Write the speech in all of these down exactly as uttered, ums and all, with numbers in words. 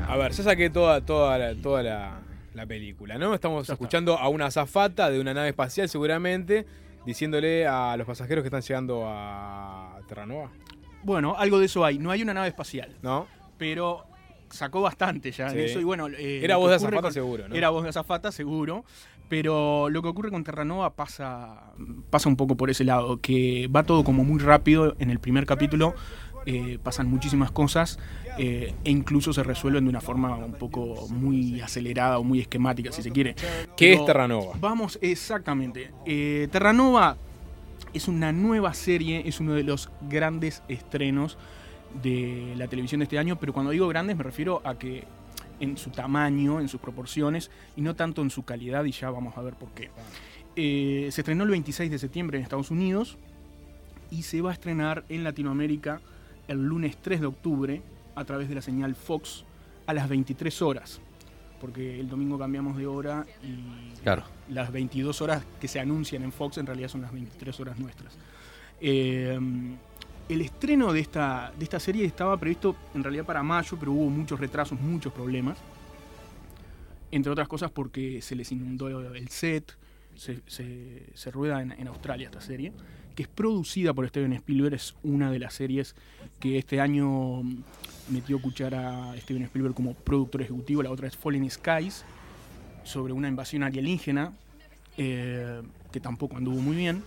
A ver, ya saqué toda, toda, la, toda la, la película, ¿no? Estamos Ya escuchando está. a una azafata de una nave espacial, seguramente, diciéndole a los pasajeros que están llegando a Terranova, Bueno, algo de eso hay. No hay una nave espacial, ¿no? pero sacó bastante ya Sí. en eso. Y bueno, eh, Era lo voz que de ocurre azafata con- seguro, ¿no? Era voz de azafata, seguro. Pero lo que ocurre con Terranova pasa, pasa un poco por ese lado, que va todo como muy rápido en el primer capítulo. Eh, pasan muchísimas cosas eh, e incluso se resuelven de una forma un poco muy acelerada o muy esquemática, si se quiere. ¿Qué Pero es Terranova? Vamos, exactamente. Eh, Terranova es una nueva serie, es uno de los grandes estrenos de la televisión de este año, pero cuando digo grandes me refiero a que en su tamaño, en sus proporciones, y no tanto en su calidad, y ya vamos a ver por qué. Eh, se estrenó el veintiséis de septiembre en Estados Unidos y se va a estrenar en Latinoamérica el lunes tres de octubre a través de la señal Fox a las veintitrés horas, porque el domingo cambiamos de hora y Claro. las veintidós horas que se anuncian en Fox en realidad son las veintitrés horas nuestras. Eh, el estreno de esta, de esta serie estaba previsto en realidad para mayo, pero hubo muchos retrasos, muchos problemas. Entre otras cosas porque se les inundó el set, se, se, se rueda en, en Australia esta serie, que es producida por Steven Spielberg, es una de las series que este año metió cuchara a Steven Spielberg como productor ejecutivo. La otra es Fallen Skies, sobre una invasión alienígena, eh, que tampoco anduvo muy bien.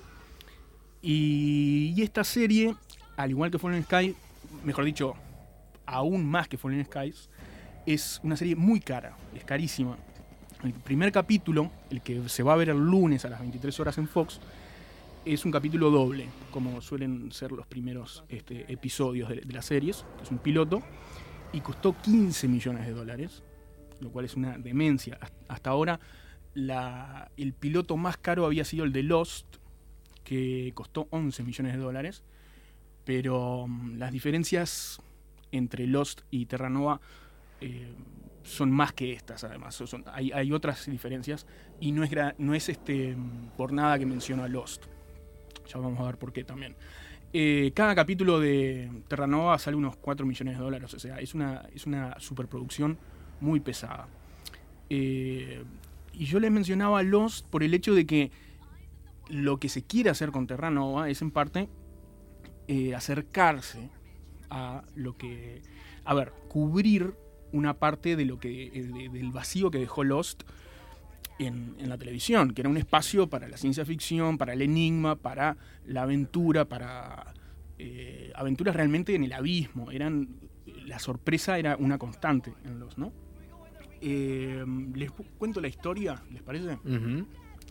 Y, y esta serie, al igual que Fallen Skies, mejor dicho, aún más que Fallen Skies, es una serie muy cara, es carísima. El primer capítulo, el que se va a ver el lunes a las veintitrés horas en Fox, es un capítulo doble, como suelen ser los primeros este, episodios de, de las series. Es un piloto y costó quince millones de dólares, lo cual es una demencia. Hasta ahora la, el piloto más caro había sido el de Lost, que costó once millones de dólares, pero um, las diferencias entre Lost y Terranova eh, son más que estas, además. Son, hay, hay otras diferencias y no es, gra- no es este, por nada que menciono a Lost. Ya vamos a ver por qué también. Eh, cada capítulo de Terranova sale unos cuatro millones de dólares, o sea, es una, es una superproducción muy pesada. Eh, y yo les mencionaba Lost por el hecho de que lo que se quiere hacer con Terranova es en parte eh, acercarse a lo que... A ver, cubrir una parte de lo que de, del vacío que dejó Lost en, en la televisión, que era un espacio para la ciencia ficción, para el enigma, para la aventura, para eh, aventuras realmente en el abismo. Eran, la sorpresa era una constante en Lost, ¿no? Eh, les cuento la historia, ¿les parece? Uh-huh.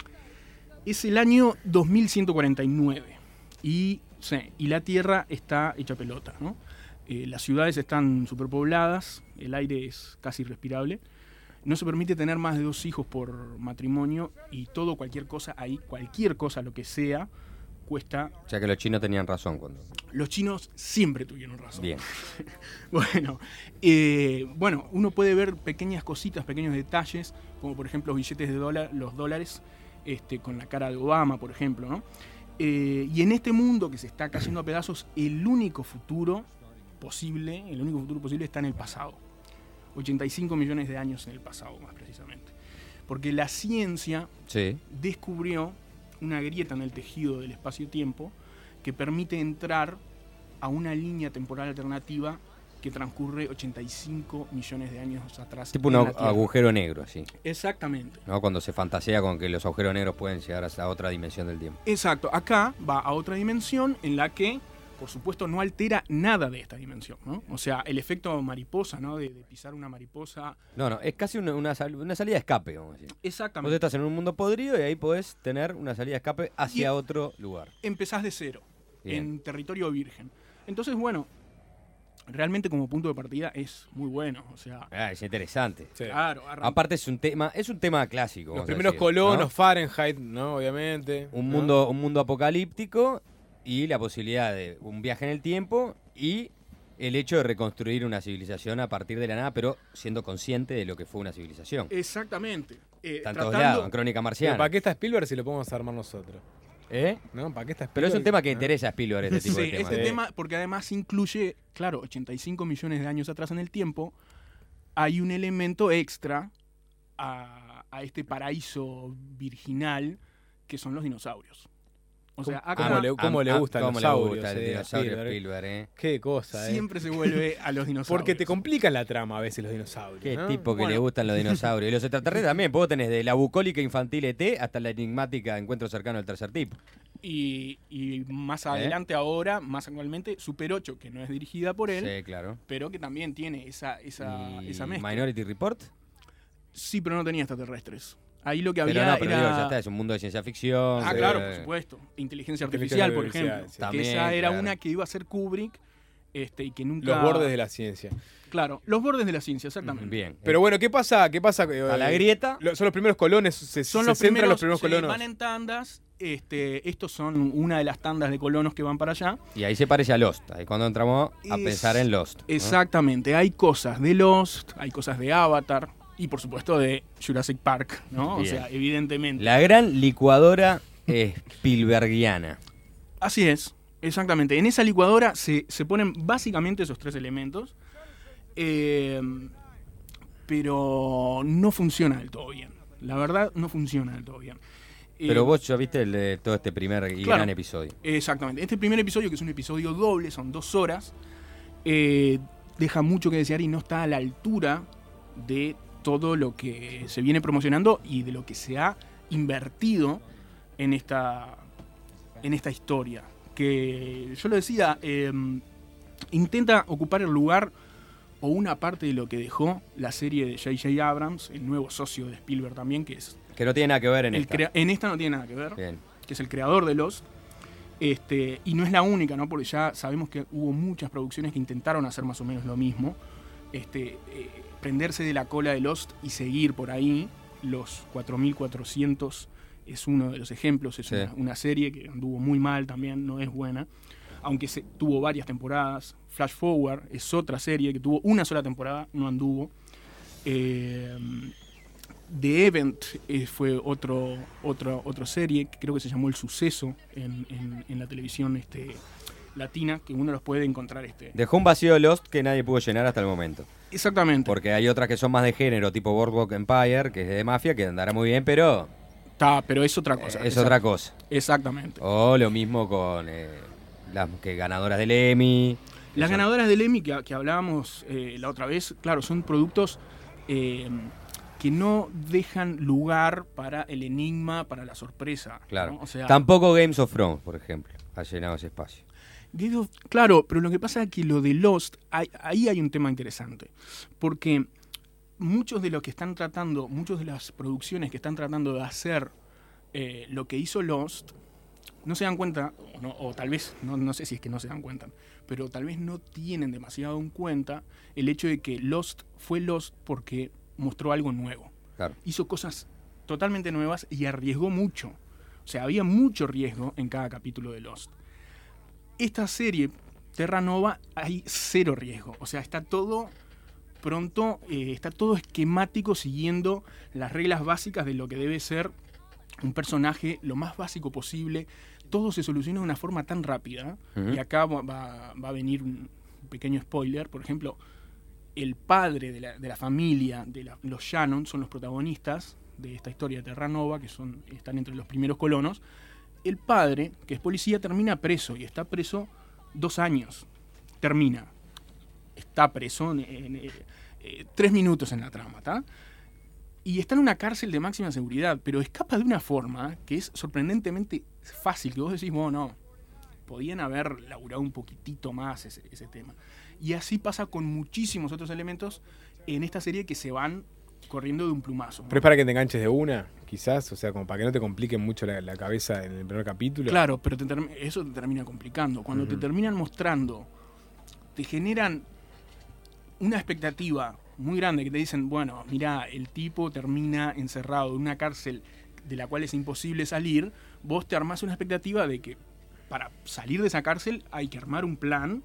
Es el año dos mil ciento cuarenta y nueve y, sí, y la Tierra está hecha pelota, ¿no? Eh, las ciudades están superpobladas, el aire es casi irrespirable, no se permite tener más de dos hijos por matrimonio y todo, cualquier cosa ahí, cualquier cosa, lo que sea, cuesta... O sea que los chinos tenían razón cuando... Los chinos siempre tuvieron razón. Bien. Bueno, eh, bueno, uno puede ver pequeñas cositas, pequeños detalles, como por ejemplo los billetes de dólar, los dólares, este, con la cara de Obama, por ejemplo, ¿no? Eh, y en este mundo que se está cayendo a pedazos, el único futuro posible, el único futuro posible está en el pasado. ochenta y cinco millones de años en el pasado, más precisamente. Porque la ciencia Sí. descubrió una grieta en el tejido del espacio-tiempo que permite entrar a una línea temporal alternativa que transcurre ochenta y cinco millones de años atrás. Tipo un en agu- la Tierra. agujero negro, así. Exactamente. ¿No? Cuando se fantasea con que los agujeros negros pueden llegar a otra dimensión del tiempo. Exacto. Acá va a otra dimensión en la que, por supuesto, no altera nada de esta dimensión, ¿no? O sea, el efecto mariposa, ¿no? De, de pisar una mariposa. No, no, es casi una, una, sal- una salida de escape, vamos a decir. Vos Exactamente. estás en un mundo podrido y ahí podés tener una salida de escape hacia Y- otro lugar. Empezás de cero, Bien. en territorio virgen. Entonces, bueno, realmente como punto de partida es muy bueno. O sea, Ah, es interesante. Sí. claro, arran- Aparte es un tema, es un tema clásico. Los vamos a primeros decir, colonos, ¿no? Fahrenheit, ¿no? Obviamente. Un ¿no? mundo, un mundo apocalíptico y la posibilidad de un viaje en el tiempo y el hecho de reconstruir una civilización a partir de la nada, pero siendo consciente de lo que fue una civilización. Exactamente. Eh, Está en todos tratando- lados, en Crónica Pero Marciana. ¿para qué está Spielberg si lo podemos armar nosotros? ¿Eh? ¿No? ¿Para qué está Spielberg? Pero es un tema que ¿no? interesa a Spielberg, este tipo Sí, de temas. este Sí. tema, porque además incluye, claro, ochenta y cinco millones de años atrás en el tiempo, hay un elemento extra a, a este paraíso virginal que son los dinosaurios. O sea, acá ¿Cómo le, cómo Ah, le ah, gustan cómo los le dinosaurios? gusta el eh, dinosaurio Spielberg. Spielberg, eh. Qué cosa, eh. siempre se vuelve a los dinosaurios. Porque te complican la trama a veces los dinosaurios. Qué ¿no? tipo que Bueno. le gustan los dinosaurios. Y los extraterrestres también. Vos tenés de la bucólica infantil E T hasta la enigmática Encuentro cercano del tercer tipo. Y, y más ¿Eh? adelante ahora, más actualmente, Super ocho, que no es dirigida por él, Sí, claro. pero que también tiene esa, esa, Y esa mezcla. Minority Report. Sí, pero no tenía extraterrestres. Ahí lo que Pero había no, pero era... digo, ya está, es un mundo de ciencia ficción. Ah, de- claro, por supuesto. Inteligencia Inteligencia artificial, por artificial, ejemplo. sí. Que También, esa era claro. una que iba a ser Kubrick este, y que nunca... Los bordes de la ciencia. Claro, los bordes de la ciencia, exactamente. Bien. Pero bueno, ¿qué pasa? ¿Qué pasa? eh, a la grieta. lo- Son los primeros colones, se, Son se los centran primeros, los primeros se colonos. van en tandas. Este, estos son una de las tandas de colonos que van para allá. Y ahí se parece a Lost. Ahí cuando entramos a Es- pensar en Lost. ¿no? Exactamente, hay cosas de Lost, hay cosas de Avatar y por supuesto de Jurassic Park, ¿no? Bien. O sea, evidentemente. La gran licuadora Spielbergiana. Así es, exactamente. En esa licuadora se, se ponen básicamente esos tres elementos, eh, pero no funciona del todo bien. La verdad, no funciona del todo bien. Eh, Pero vos ya viste el de todo este primer y Claro. gran episodio. Exactamente. Este primer episodio, que es un episodio doble, son dos horas, eh, deja mucho que desear y no está a la altura de todo lo que se viene promocionando y de lo que se ha invertido en esta, en esta historia. Que yo lo decía, eh, intenta ocupar el lugar o una parte de lo que dejó la serie de J J Abrams, el nuevo socio de Spielberg también, que es... Que no tiene nada que ver en el esta. crea- en esta no tiene nada que ver, Bien. que es el creador de Lost. Este, y no es la única, ¿no? Porque ya sabemos que hubo muchas producciones que intentaron hacer más o menos lo mismo. Este, eh, prenderse de la cola de Lost y seguir por ahí. Los cuatro mil cuatrocientos es uno de los ejemplos. Es Sí. una, una serie que anduvo muy mal también, no es buena. Aunque se, tuvo varias temporadas. Flash Forward es otra serie que tuvo una sola temporada, no anduvo. Eh, The Event eh, fue otro, otro, otra serie que creo que se llamó El Suceso en, en- en la televisión este, latina, que uno los puede encontrar. Este. Dejó un vacío Lost que nadie pudo llenar hasta el momento. Exactamente. Porque hay otras que son más de género, tipo Boardwalk Empire, que es de mafia, que andará muy bien, pero Está, pero es otra cosa. eh, es Exact- otra cosa. Exactamente. O lo mismo con eh, las que ganadoras del Emmy. que Las son- ganadoras del Emmy que, que hablábamos eh, la otra vez, claro, son productos eh, que no dejan lugar para el enigma, para la sorpresa. Claro. ¿no? O sea, Tampoco Games of Thrones, por ejemplo, ha llenado ese espacio. Game of- Claro, pero lo que pasa es que lo de Lost, hay- ahí hay un tema interesante. Porque muchos de los que están tratando, muchas de las producciones que están tratando de hacer eh, lo que hizo Lost, no se dan cuenta, o, no- o tal vez, no, no sé si es que no se dan cuenta, pero tal vez no tienen demasiado en cuenta el hecho de que Lost fue Lost porque mostró algo nuevo. Claro. Hizo cosas totalmente nuevas y arriesgó mucho. O sea, había mucho riesgo en cada capítulo de Lost. Esta serie, Terra Nova, hay cero riesgo. O sea, está todo pronto, eh, está todo esquemático siguiendo las reglas básicas de lo que debe ser un personaje lo más básico posible. Todo se soluciona de una forma tan rápida. Ujú. Y acá va, va- va a venir un pequeño spoiler. Por ejemplo, el padre de la, de la familia de la- los Shannon son los protagonistas de esta historia de Terra Nova, que son, están entre los primeros colonos. El padre, que es policía, termina preso y está preso dos años. Termina. Está preso en, en- en- eh, tres minutos en la trama, ¿está? Y está en una cárcel de máxima seguridad, pero escapa de una forma que es sorprendentemente fácil, que vos decís, bueno, no, podían haber laburado un poquitito más ese, ese tema. Y así pasa con muchísimos otros elementos en esta serie que se van corriendo de un plumazo, ¿no? Pero es para que te enganches de una, quizás, o sea, como para que no te compliquen mucho la, la cabeza en el primer capítulo. Claro, pero te term- eso te termina complicando. Cuando te Ujú. terminan mostrando, te generan una expectativa muy grande que te dicen, bueno, mira, el tipo termina encerrado en una cárcel de la cual es imposible salir, vos te armás una expectativa de que para salir de esa cárcel hay que armar un plan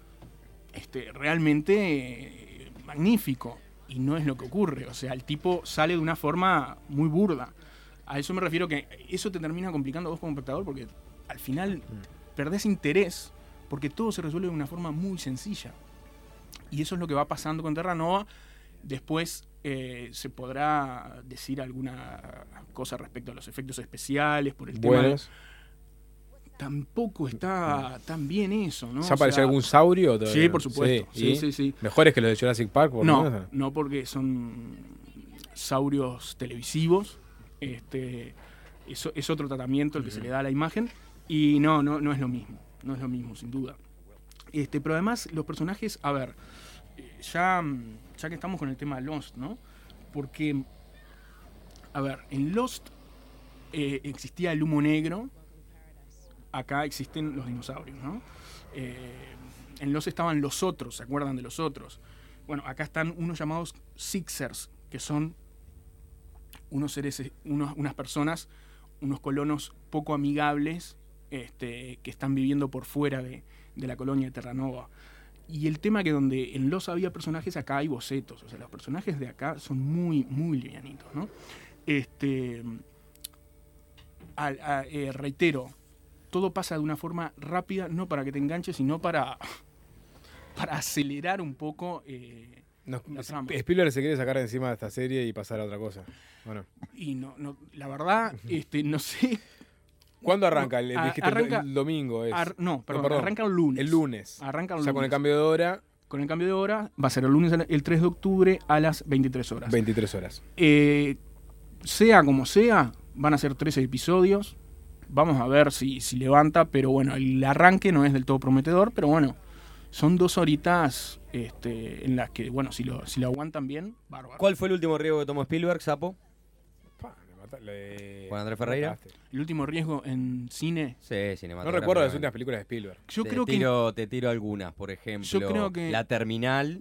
este, realmente eh, magnífico. Y no es lo que ocurre. O sea, el tipo sale de una forma muy burda. A eso me refiero que eso te termina complicando a vos como espectador porque al final perdés interés porque todo se resuelve de una forma muy sencilla. Y eso es lo que va pasando con Terra Nova. Después eh, se podrá decir alguna cosa respecto a los efectos especiales por el tema de- Buenos. Tampoco está tan bien eso, ¿no? ¿Ya O apareció sea, algún saurio? Todavía Sí, no? por supuesto. Sí, ¿y? sí, sí. ¿Mejores que los de Jurassic Park? Por lo No, menos? no porque son saurios televisivos. Este, eso es otro tratamiento el que se le da a la imagen. Y no, no, no es lo mismo. No es lo mismo, sin duda. Este, pero además, los personajes, a ver, eh, ya, ya que estamos con el tema de Lost, ¿no? Porque, a ver, en Lost eh, existía el humo negro. Acá existen los dinosaurios, ¿no? Eh, en Lost estaban los otros, ¿se acuerdan de los otros? Bueno, acá están unos llamados Sixers, que son unos seres, unos, unas personas, unos colonos poco amigables, este, que están viviendo por fuera de, de la colonia de Terranova. Y el tema que donde en Lost había personajes, acá hay bocetos. O sea, los personajes de acá son muy, muy livianitos, ¿no? Este, al, a, eh, reitero, todo pasa de una forma rápida, no para que te enganches, sino para, para acelerar un poco eh, No, la trama. Spielberg se quiere sacar de encima de esta serie y pasar a otra cosa. Bueno. Y no, no, la verdad, este, no sé. ¿Cuándo arranca? El, A- dijiste arranca- el domingo es. Ar- no, perdón, perdón. arranca el lunes. El lunes. Arranca el O sea, con el lunes. cambio de hora, Con el cambio de hora, va a ser el lunes el tres de octubre a las veintitrés horas. veintitrés horas. Eh, sea como sea, van a ser trece episodios. Vamos a ver si, si levanta, pero bueno, el arranque no es del todo prometedor, pero bueno, son dos horitas este, en las que, bueno, si lo, si lo aguantan bien, bárbaro. ¿Cuál fue el último riesgo que tomó Spielberg, Sapo? Pa, le mata- le- Juan Andrés Ferreira. mataste. El último riesgo en cine, Sí, No cinematográfico. recuerdo las últimas películas de Spielberg. yo te creo que... tiro, Te tiro algunas, por ejemplo. Yo creo que- La Terminal.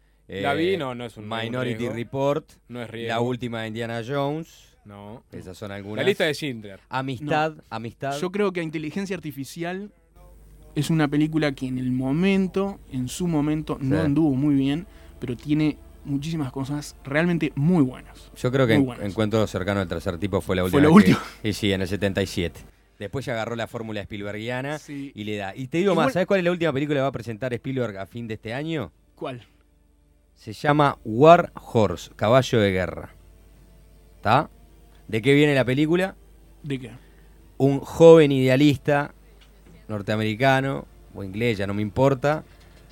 La vi, no, no es un- Minority un riesgo. Report. No es riesgo. La última de Indiana Jones. No. Esas son algunas. La lista de Schindler. Amistad, Amistad. Yo creo que Inteligencia Artificial es una película que en el momento, en su momento, no Sí. anduvo muy bien, pero tiene muchísimas cosas realmente muy buenas. Yo creo que Muy en- buenas. Encuentro cercano al tercer tipo fue la Fue última. lo vez que- último. Y sí, en el setenta y siete. Después ya agarró la fórmula Spielbergiana Sí. y le da. Y te digo Igual- más, ¿sabes cuál es la última película que va a presentar Spielberg a fin de este año? ¿Cuál? Se llama War Horse, Caballo de Guerra. ¿Está? ¿De qué viene la película? ¿De qué? Un joven idealista norteamericano o inglés, ya no me importa,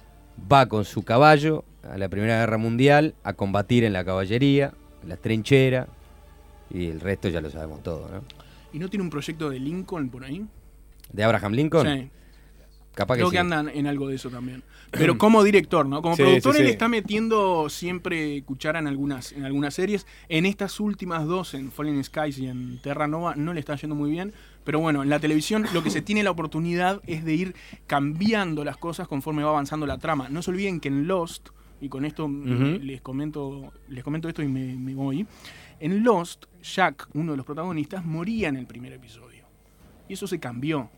va con su caballo a la Primera Guerra Mundial a combatir en la caballería, en las trincheras, y el resto ya lo sabemos todo, ¿no? ¿Y no tiene un proyecto de Lincoln por ahí? ¿De Abraham Lincoln? Sí. Capaz que Creo sí. que andan en algo de eso también. Pero como director, ¿no? Como Sí, productor, sí, él sí. está metiendo siempre cuchara en algunas, en algunas series. En estas últimas dos, en Fallen Skies y en Terra Nova, no le está yendo muy bien. Pero bueno, en la televisión lo que se tiene la oportunidad es de ir cambiando las cosas conforme va avanzando la trama. No se olviden que en Lost, y con esto Ujú. les comento les comento esto y me, me voy. En Lost, Jack, uno de los protagonistas, moría en el primer episodio. Y eso se cambió.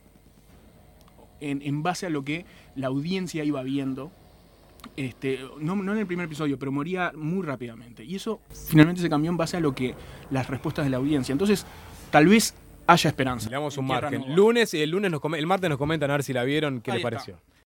En, en base a lo que la audiencia iba viendo, este, no, no en el primer episodio, pero moría muy rápidamente. Y eso finalmente se cambió en base a lo que las respuestas de la audiencia. Entonces, tal vez haya esperanza. Le damos un En Tierra margen. Nova. Lunes y el lunes nos come- el martes nos comentan a ver si la vieron, qué Ahí les está. pareció.